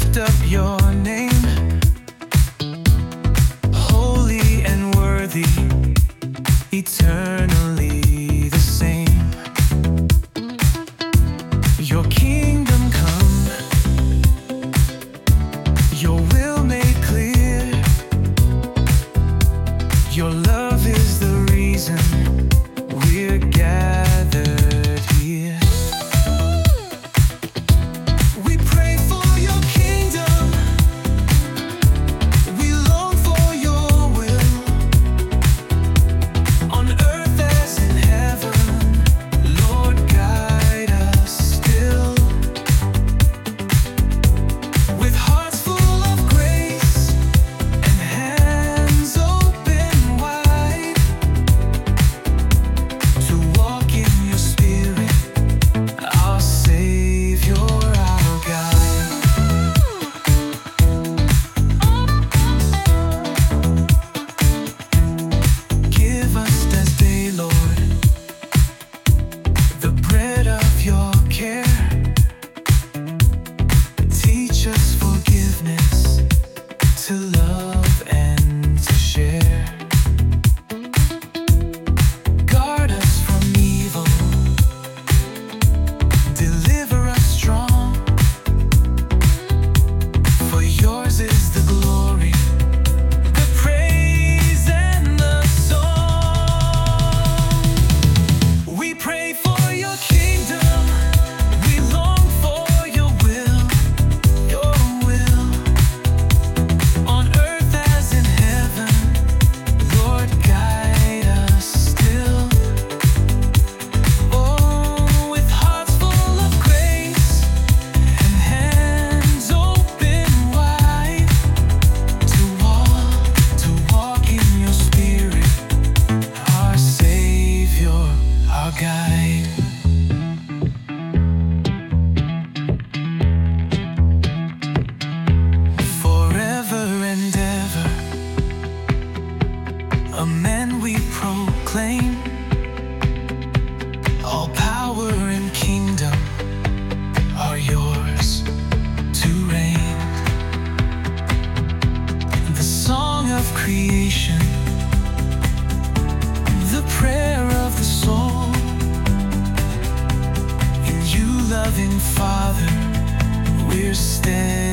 lift up your name, holy and worthy, eternally the same. Your kingdom come, your will made clear. Your love is the reason we're gathered here. We pray for your kingdom, we long for your will, on earth as in heaven. Lord, guide us still, with hearts full of grace and hands open wide, to walk in your spirit, our Savior, our guide. Give us this day, Lord, the bread of your care. Teach us forgiveness, to love and to share. Guard us from evil, deliver us strong. For yours is the glory, the praise and the song. We pray for your kingdom, we long for your will, on earth as in heaven. Lord, guide us still, with hearts full of grace and hands open wide, to walk in your spirit, our Savior, our guide. Forever and ever, amen, we proclaim. All power and kingdom are yours to reign. The song of creation, the prayer of the soul, in you, loving Father, we're standing.